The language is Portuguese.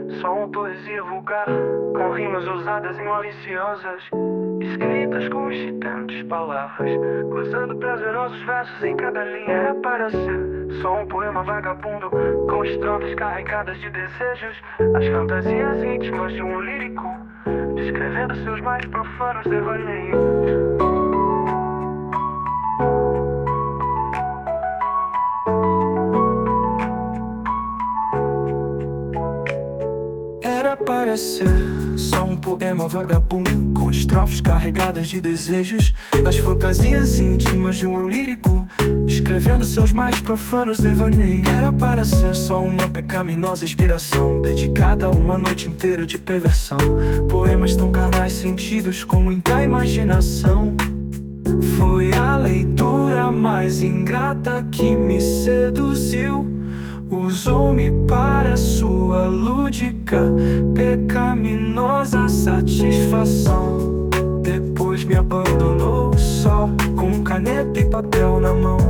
Só uma poesia vulgar, com rimas ousadas e maliciosas, escritas com excitantes palavras, cruzando prazerosos versos em cada linha. É para ser só um poema vagabundo, com estrofes carregadas de desejos, as fantasias íntimas de um lírico, descrevendo seus mais profanos devaneios. Era para ser só um poema vagabundo, com estrofes carregadas de desejos, as fantasias íntimas de um lírico, escrevendo seus mais profanos devaneios. Era para ser só uma pecaminosa inspiração, dedicada a uma noite inteira de perversão. Poemas tão carnais, sentidos com muita imaginação. Foi a leitura mais ingrata que me seduziu, usou-me para sua lúdica, pecaminosa satisfação. Depois me abandonou só, com caneta e papel na mão.